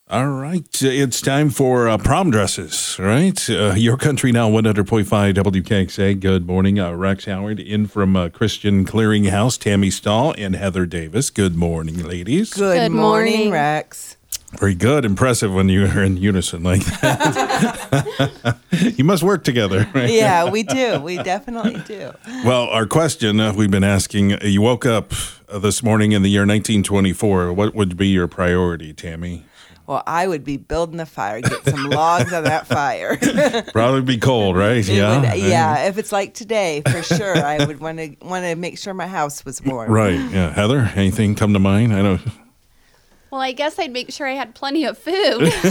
All right. It's time for prom dresses, right? Your Country Now, 100.5 WKXA. Good morning. Rex Howard in from Christian Clearinghouse, Tammy Stahl and Heather Davis. Good morning, ladies. Good morning, Rex. Very good. Impressive when you are in unison like that. You must work together, right? Yeah, we do. We definitely do. Well, our question we've been asking, you woke up this morning in the year 1924. What would be your priority, Tammy? Well, I would be building a fire, get some logs on that fire. Probably be cold, right? Yeah, if it's like today, for sure, I would want to make sure my house was warm. Right, yeah. Heather, anything come to mind? I know. Well, I guess I'd make sure I had plenty of food.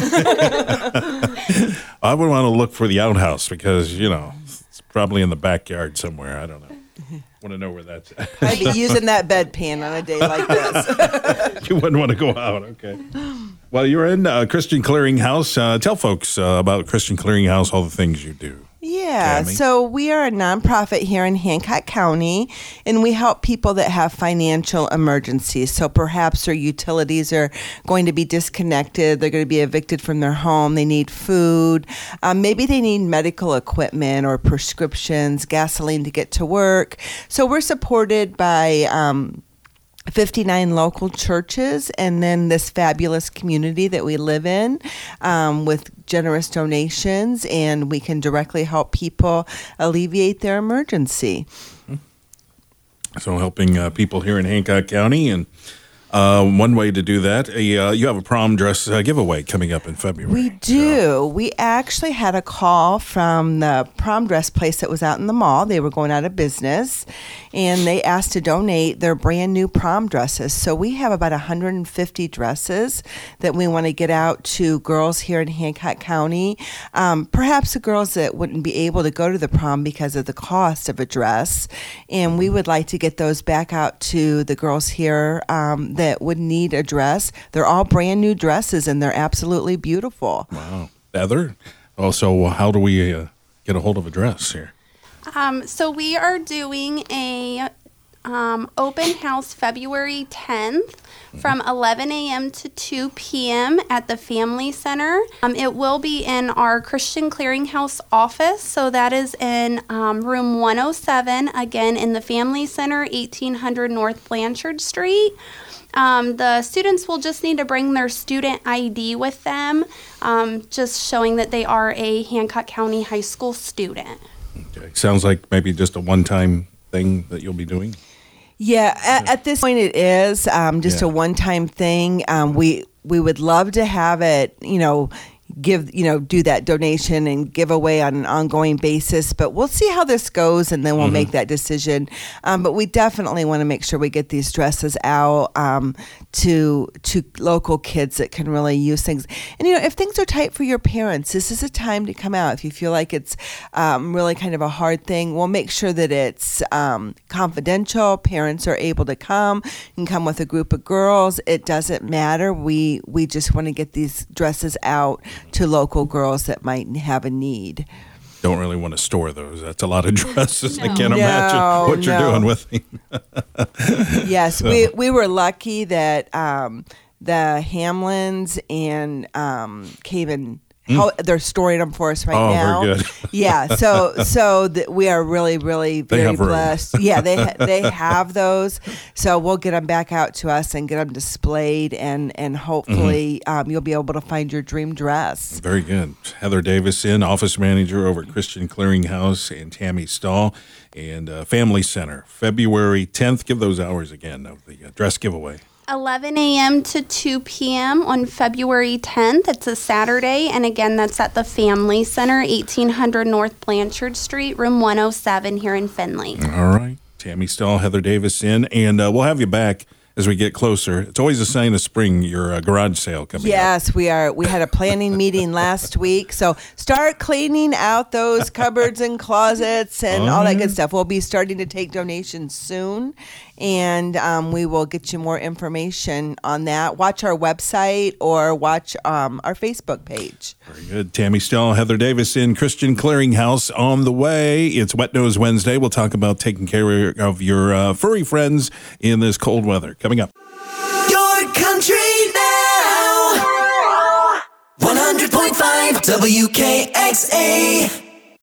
I would want to look for the outhouse because, it's probably in the backyard somewhere. I don't know. Want to know where that's at. I'd be using that bedpan on a day like this. You wouldn't want to go out, okay. Well, you're in Christian Clearinghouse. Tell folks about Christian Clearinghouse, all the things you do. Yeah, Tammy. so we are a nonprofit here in Hancock County, and we help people that have financial emergencies. So perhaps their utilities are going to be disconnected, they're going to be evicted from their home, they need food, maybe they need medical equipment or prescriptions, gasoline to get to work. So we're supported by 59 local churches and then this fabulous community that we live in with generous donations, and we can directly help people alleviate their emergency. So helping people here in Hancock County, and one way to do that, you have a prom dress giveaway coming up in February. We do. So. We actually had a call from the prom dress place that was out in the mall. They were going out of business, and they asked to donate their brand new prom dresses. So we have about 150 dresses that we want to get out to girls here in Hancock County. Perhaps the girls that wouldn't be able to go to the prom because of the cost of a dress. And we would like to get those back out to the girls here that would need a dress. They're all brand new dresses, and they're absolutely beautiful. Wow. Heather, also, how do we get a hold of a dress here? So we are doing a open house February 10th from 11 a.m. to 2 p.m. at the Family Center. It will be in our Christian Clearinghouse office, so that is in room 107, again in the Family Center, 1800 North Blanchard Street. The students will just need to bring their student ID with them, just showing that they are a Hancock County High School student. Okay. Sounds like maybe just a one-time thing that you'll be doing. Yeah, at this point it is just a one-time thing. We would love to have it, do that donation and give away on an ongoing basis, but we'll see how this goes, and then we'll make that decision. But we definitely want to make sure we get these dresses out to local kids that can really use things. And if things are tight for your parents, this is a time to come out. If you feel like it's really kind of a hard thing, we'll make sure that it's confidential. Parents are able to come. You can come with a group of girls. It doesn't matter. We just want to get these dresses out to local girls that might have a need. Don't really want to store those. That's a lot of dresses. I can't imagine what you're doing with them. Yes, so. we were lucky that the Hamlins and Caven, they're storing them for us right now. Very good. Yeah, so we are really, really very blessed. Yeah, they have those, so we'll get them back out to us and get them displayed, and hopefully you'll be able to find your dream dress. Very good. Heather Davis, office manager over at Christian Clearinghouse, and Tammy Stahl, and Family Center, February 10th. Give those hours again of the dress giveaway. 11 a.m. to 2 p.m. on February 10th. It's a Saturday, and again, that's at the Family Center, 1800 North Blanchard Street, room 107 here in Findlay. All right. Tammy Stahl, Heather Davis and we'll have you back as we get closer. It's always a sign of spring, your garage sale coming up. Yes, we are. We had a planning meeting last week, so start cleaning out those cupboards and closets and all that good stuff. We'll be starting to take donations soon, and we will get you more information on that. Watch our website or watch our Facebook page. Very good. Tammy Stahl, Heather Davis in Christian Clearinghouse on the way. It's Wet Nose Wednesday. We'll talk about taking care of your furry friends in this cold weather. Coming up. Your Country Now. WKXA